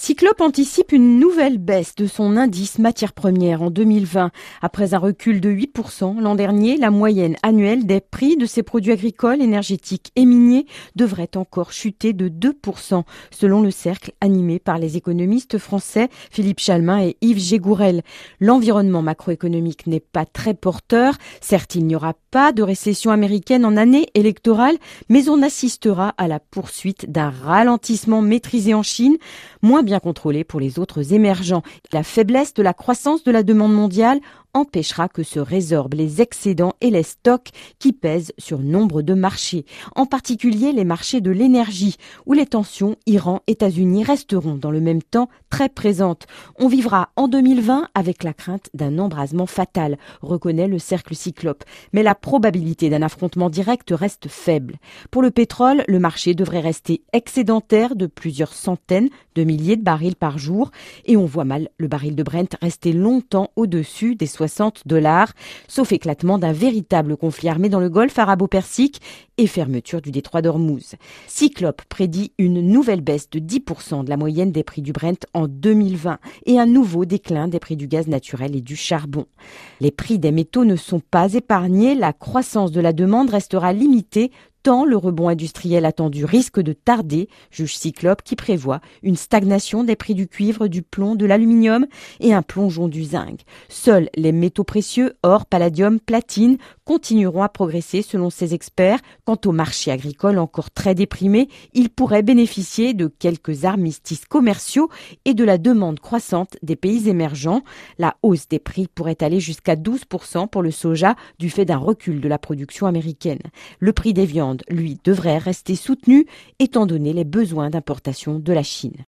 Cyclope anticipe une nouvelle baisse de son indice matières premières en 2020. Après un recul de 8% l'an dernier, la moyenne annuelle des prix de ces produits agricoles, énergétiques et miniers devrait encore chuter de 2%, selon le cercle animé par les économistes français Philippe Chalmin et Yves Gégourel. L'environnement macroéconomique n'est pas très porteur. Certes, il n'y aura pas de récession américaine en année électorale, mais on assistera à la poursuite d'un ralentissement maîtrisé en Chine, moins bien contrôlé pour les autres émergents. La faiblesse de la croissance de la demande mondiale empêchera que se résorbent les excédents et les stocks qui pèsent sur nombre de marchés, en particulier les marchés de l'énergie, où les tensions Iran-États-Unis resteront dans le même temps très présentes. On vivra en 2020 avec la crainte d'un embrasement fatal, reconnaît le cercle Cyclope. Mais la probabilité d'un affrontement direct reste faible. Pour le pétrole, le marché devrait rester excédentaire de plusieurs centaines de milliers de barils par jour, et on voit mal le baril de Brent rester longtemps au-dessus des $60, sauf éclatement d'un véritable conflit armé dans le Golfe arabo-persique et fermeture du détroit d'Ormuz. Cyclope prédit une nouvelle baisse de 10% de la moyenne des prix du Brent en 2020 et un nouveau déclin des prix du gaz naturel et du charbon. Les prix des métaux ne sont pas épargnés, la croissance de la demande restera limitée tant le rebond industriel attendu risque de tarder, juge Cyclope, qui prévoit une stagnation des prix du cuivre, du plomb, de l'aluminium et un plongeon du zinc. Seuls les métaux précieux, or, palladium, platine, continueront à progresser selon ces experts. Quant au marché agricole encore très déprimé, il pourrait bénéficier de quelques armistices commerciaux et de la demande croissante des pays émergents. La hausse des prix pourrait aller jusqu'à 12% pour le soja du fait d'un recul de la production américaine. Le prix des viandes, lui, devrait rester soutenu étant donné les besoins d'importation de la Chine.